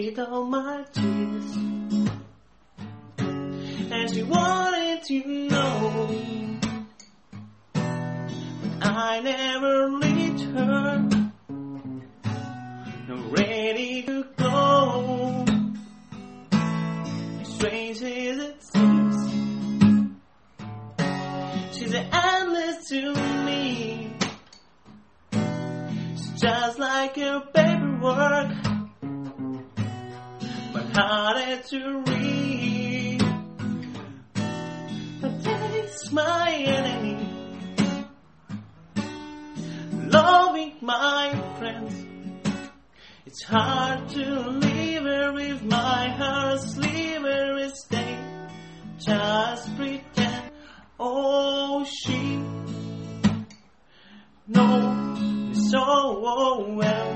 with all my tears. And she wanted to know, but I never leave her, not ready to go. As strange as it seems, she's endless to me. She's just like her paperwork, but harder to read. But taste my enemy, loving my friends. It's hard to leave her if my heart's sliver is staying. Just pretend, oh she knows so well.